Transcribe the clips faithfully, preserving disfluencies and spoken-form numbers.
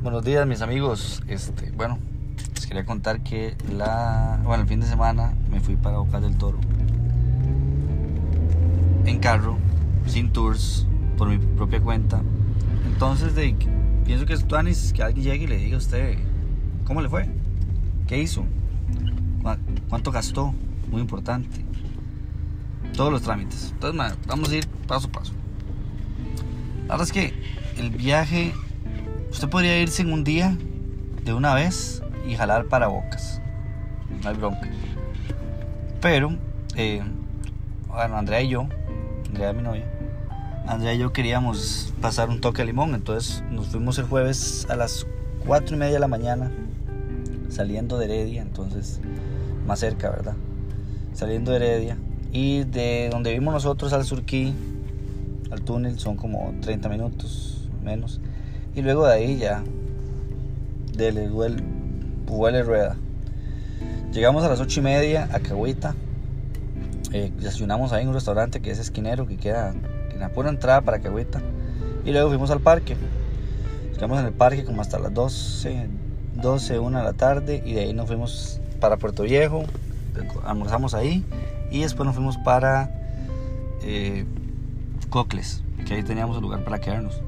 Buenos días, mis amigos. Este, bueno, les quería contar que la, bueno, el fin de semana me fui para Bocas del Toro en carro, sin tours, por mi propia cuenta. Entonces, de, pienso que es tuanis que alguien llegue y le diga a usted cómo le fue, qué hizo, cuánto gastó, muy importante, todos los trámites. Entonces, man, vamos a ir paso a paso. La verdad es que el viaje, usted podría irse en un día de una vez y jalar para Bocas, no hay bronca. Pero, eh, bueno, Andrea y yo, Andrea mi novia, Andrea y yo queríamos pasar un toque a Limón. Entonces nos fuimos el jueves a las cuatro y media de la mañana, saliendo de Heredia, entonces más cerca, ¿verdad? Saliendo de Heredia, y de donde vivimos nosotros al Surquí, al túnel, son como treinta minutos menos. Y luego de ahí ya dele, duele, huele rueda. Llegamos a las ocho y media a Cahuita. eh, Desayunamos ahí en un restaurante que es esquinero, que queda en la pura entrada para Cahuita. Y luego fuimos al parque. Llegamos en el parque como hasta las doce, doce, una de la tarde. Y de ahí nos fuimos para Puerto Viejo, almorzamos ahí. Y después nos fuimos para eh, Cocles, que ahí teníamos el lugar para quedarnos.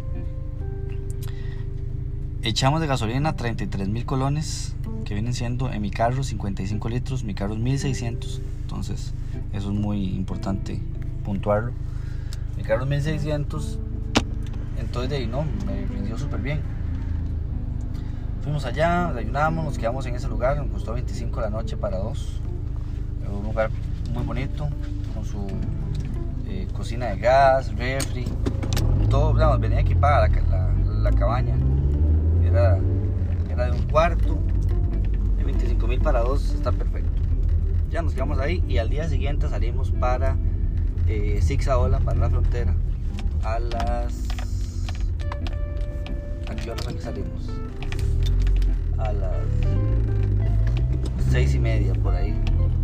Echamos de gasolina treinta y tres mil colones, que vienen siendo en mi carro cincuenta y cinco litros, mi carro es mil seiscientos, entonces eso es muy importante puntuarlo. Mi carro es mil seiscientos, entonces de ahí no, me rindió súper bien. Fuimos allá, desayunamos, nos quedamos en ese lugar, nos costó veinticinco la noche para dos. Un lugar muy bonito, con su eh, cocina de gas, refri, todo, digamos, venía equipada la, la, la cabaña. Era, era de un cuarto, de veinticinco mil para dos, está perfecto. Ya nos quedamos ahí y al día siguiente salimos para eh, Zixaola, para la frontera, a las... ¿A qué hora fue que salimos? A las seis y media, por ahí.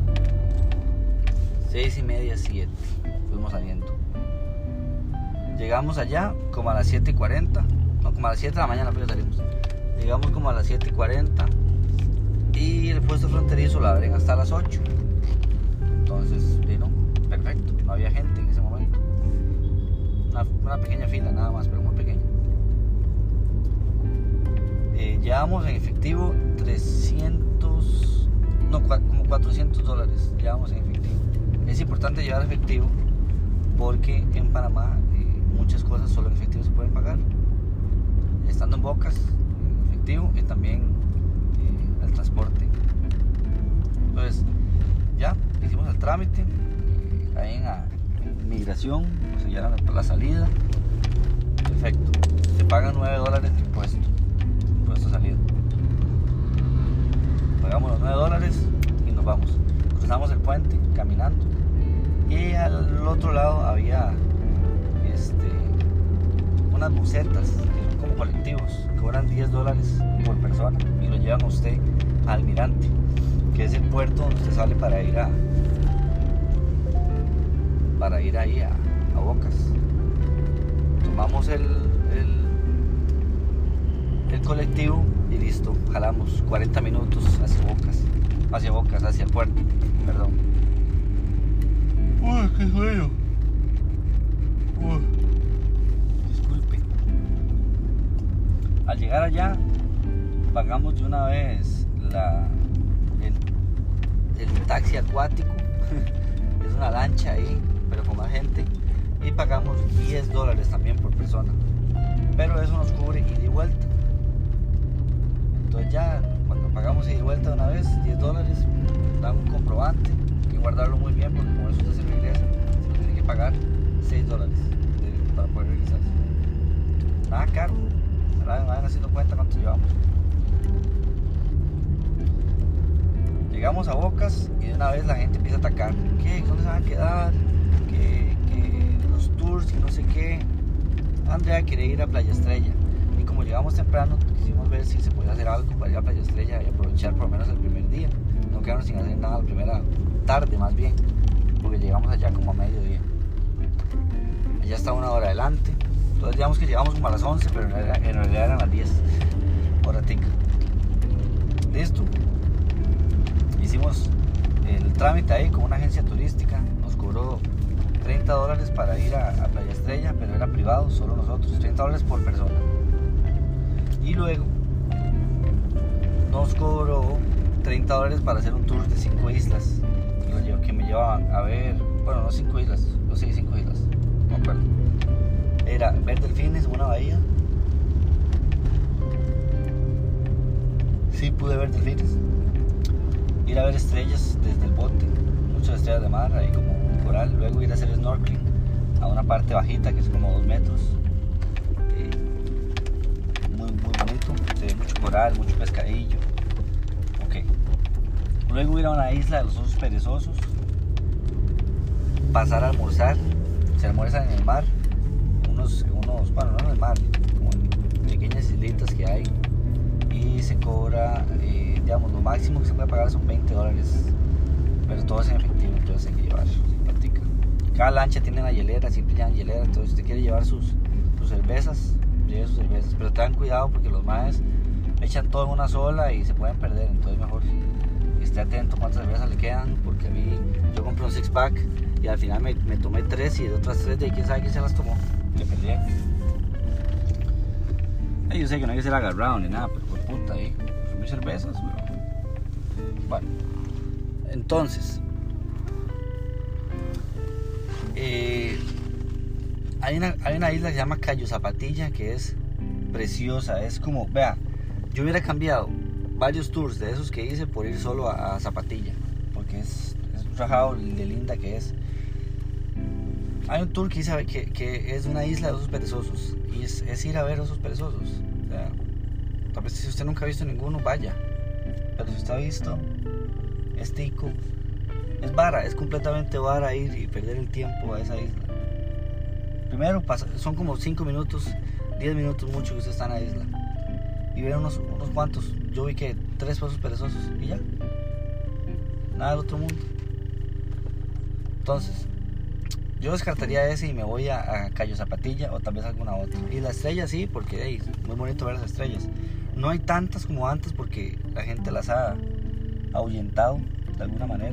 Seis y media, siete, fuimos saliendo. Llegamos allá como a las siete y cuarenta, no, como a las siete de la mañana pues salimos. Llegamos como a las siete y cuarenta y el puesto fronterizo lo abren hasta las ocho. Entonces, vino perfecto, no había gente en ese momento. Una, una pequeña fila nada más, pero muy pequeña. Eh, llevamos en efectivo trescientos, no, como cuatrocientos dólares llevamos en efectivo. Es importante llevar efectivo porque en Panamá eh, muchas cosas solo en efectivo se pueden pagar. Estando en Bocas, y también eh, el transporte. Entonces ya hicimos el trámite, eh, ahí en, a, en migración nos sellaron la, la salida, perfecto. Se pagan nueve dólares de impuesto, impuesto de salida. Pagamos los nueve dólares y nos vamos. Cruzamos el puente caminando y al otro lado había este, unas busetas que son como colectivos, cobran diez dólares por persona y lo llevan a usted a Almirante, que es el puerto donde usted sale para ir a para ir ahí a, a Bocas. Tomamos el, el el colectivo y listo, jalamos cuarenta minutos hacia Bocas, hacia Bocas, hacia el puerto, perdón. Uy, qué sueño. Uy. Disculpe. Al llegar allá, pagamos de una vez la, el, el taxi acuático. Es una lancha ahí, pero con más gente. Y pagamos diez dólares también por persona. Pero eso nos cubre ida y vuelta. Entonces ya, cuando pagamos ida y vuelta de una vez, diez dólares, dan un comprobante. Hay que guardarlo muy bien porque con eso usted se regresa. Se tiene que pagar seis dólares de, para poder regresarse. Nada caro. Vayan haciendo cuenta cuánto llevamos. Llegamos a Bocas y de una vez la gente empieza a atacar. ¿Qué? ¿Dónde se van a quedar? Que, que los tours y no sé qué. Andrea quiere ir a Playa Estrella. Y como llegamos temprano, quisimos ver si se podía hacer algo para ir a Playa Estrella y aprovechar por lo menos el primer día. No quedarnos sin hacer nada la primera tarde, más bien, porque llegamos allá como a mediodía. Allá está una hora adelante. Entonces digamos que llegamos como a las once, pero en realidad, en realidad eran las diez. horatica. Listo. Hicimos el trámite ahí con una agencia turística. Nos cobró treinta dólares para ir a, a Playa Estrella, pero era privado, solo nosotros. treinta dólares por persona. Y luego nos cobró treinta dólares para hacer un tour de cinco islas. Que me llevaban a ver, bueno, no cinco islas, no sé, cinco islas, no me acuerdo. Era ver delfines en una bahía. Sí pude ver delfines. Ir a ver estrellas desde el bote, muchas estrellas de mar, ahí como un coral. Luego ir a hacer snorkeling a una parte bajita que es como dos metros. Eh, muy, muy bonito, se ve mucho coral, mucho pescadillo. Ok. Luego ir a una isla de los osos perezosos. Pasar a almorzar. Se almuerza en el mar. Unos, unos, bueno, no en el mar, como en pequeñas islitas que hay. Y se cobra, eh, digamos, lo máximo que se puede pagar son veinte dólares. Pero todo es en efectivo, entonces hay que llevar su plática. Cada lancha tiene una hielera, siempre llevan hielera. Entonces, si usted quiere llevar sus, sus cervezas, lleve sus cervezas. Pero tengan cuidado porque los maes echan todo en una sola y se pueden perder. Entonces, mejor esté atento cuántas cervezas le quedan. Porque a mí, yo compré un six pack y al final me, me tomé tres y de otras tres, de quién sabe quién se las tomó. Que perdí. Yo sé que no hay que ser agarrado ni nada, pero por puta, ahí, son mis cervezas, pero... Bueno, entonces, eh, hay, una, hay una isla que se llama Cayo Zapatilla, que es preciosa, es como, vea, yo hubiera cambiado varios tours de esos que hice por ir solo a, a Zapatilla, porque es, es un rajado de linda que es. Hay un tour que, hice, que, que es una isla de osos perezosos y es, es ir a ver osos perezosos. O sea, tal vez si usted nunca ha visto ninguno, vaya. Pero si usted ha visto, es tico. Es vara, es completamente vara ir y perder el tiempo a esa isla. Primero, pasa, son como cinco minutos, diez minutos mucho que usted está en la isla. Y ver unos, unos cuantos. Yo vi que tres osos perezosos y ya. Nada del otro mundo. Entonces, yo descartaría ese y me voy a, a Cayo Zapatilla o tal vez alguna otra. Y la estrella sí, porque hey, es muy bonito ver las estrellas. No hay tantas como antes porque la gente las ha ahuyentado de alguna manera.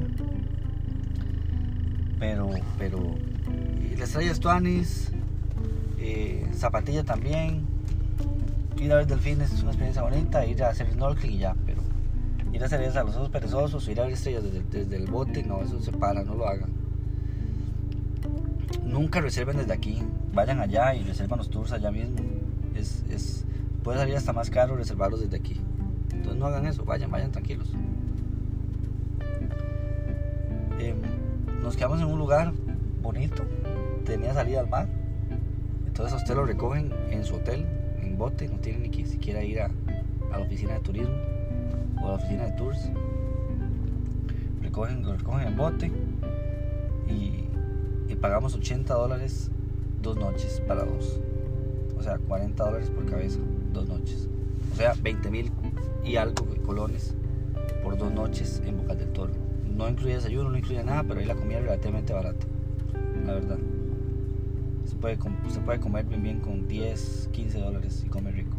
Pero, pero, y la estrella es tuanis, eh, Zapatilla también. Ir a ver delfines es una experiencia bonita, ir a hacer snorkeling y ya, pero ir a hacer eso a los osos perezosos, ir a ver estrellas desde, desde el bote, no, eso se para, no lo hagan. Nunca reserven desde aquí, vayan allá y reservan los tours allá mismo. Es, es, puede salir hasta más caro reservarlos desde aquí. Entonces no hagan eso, vayan, vayan tranquilos. Eh, nos quedamos en un lugar bonito, tenía salida al mar. Entonces a usted lo recogen en su hotel, en bote, no tiene ni que siquiera ir a, a la oficina de turismo o a la oficina de tours. Recogen, lo recogen en bote y y pagamos ochenta dólares dos noches para dos, o sea cuarenta dólares por cabeza, dos noches, o sea veinte mil y algo de colones por dos noches en Bocas del Toro. No incluye desayuno, no incluye nada, pero ahí la comida es relativamente barata, la verdad. Se puede, se puede comer bien bien con diez, quince dólares y comer rico.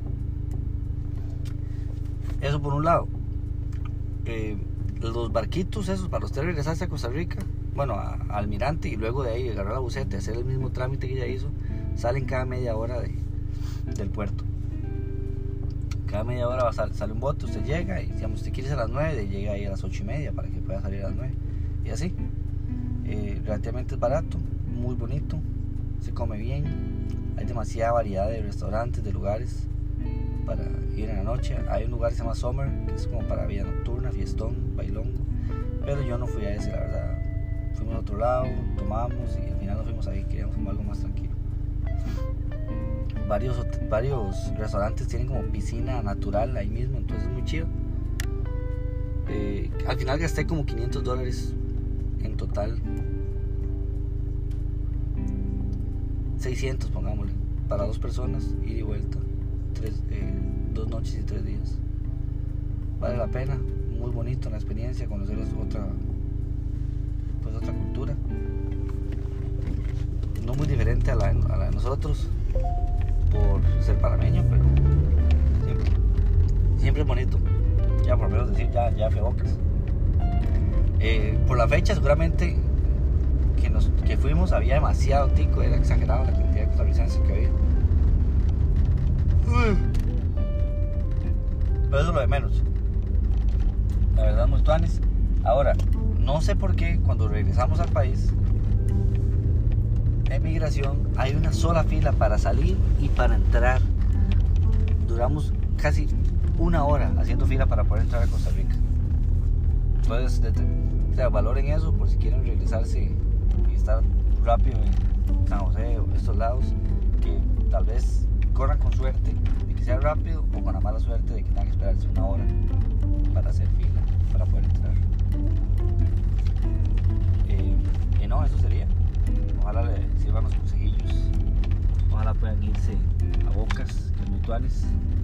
Eso por un lado. eh, los barquitos esos para usted regresarse a Costa Rica, bueno, a, a Almirante, y luego de ahí agarrar la buseta, hacer el mismo trámite que ella hizo, salen cada media hora de, del puerto. Cada media hora va a sal, sale un bote, usted llega y digamos usted quiere ir a las nueve, llega ahí a las ocho y media para que pueda salir a las nueve. Y así, eh, relativamente es barato, muy bonito, se come bien, hay demasiada variedad de restaurantes, de lugares para ir en la noche. Hay un lugar que se llama Summer, que es como para vida nocturna, fiestón, bailongo, pero yo no fui a ese, la verdad. Fuimos a otro lado, tomamos y al final nos fuimos ahí, queríamos como algo más tranquilo. Varios, varios restaurantes tienen como piscina natural ahí mismo, entonces es muy chido. Eh, al final gasté como quinientos dólares en total. seiscientos, pongámosle, para dos personas, ida y vuelta. Tres, eh, dos noches y tres días. Vale la pena, muy bonito la experiencia, conocer otra... pues otra cultura, no muy diferente a la, a la de nosotros por ser panameño, pero siempre siempre es bonito. Ya por lo menos decir, ya, ya fui a Bocas. Eh, por la fecha, seguramente que, nos, que fuimos, había demasiado tico, era exagerado la cantidad de costarricenses que había. Pero eso es lo de menos. La verdad, muy tuanis. Ahora, no sé por qué cuando regresamos al país, en migración hay una sola fila para salir y para entrar. Duramos casi una hora haciendo fila para poder entrar a Costa Rica. Entonces, de, o sea, valoren eso por si quieren regresarse y estar rápido en San José o estos lados, que tal vez corran con suerte de que sea rápido o con la mala suerte de que tengan que esperarse una hora para hacer fila, para poder entrar. Eh, y no, eso sería. Ojalá les sirvan los consejillos. Ojalá puedan irse a Bocas, que es muy tuanis.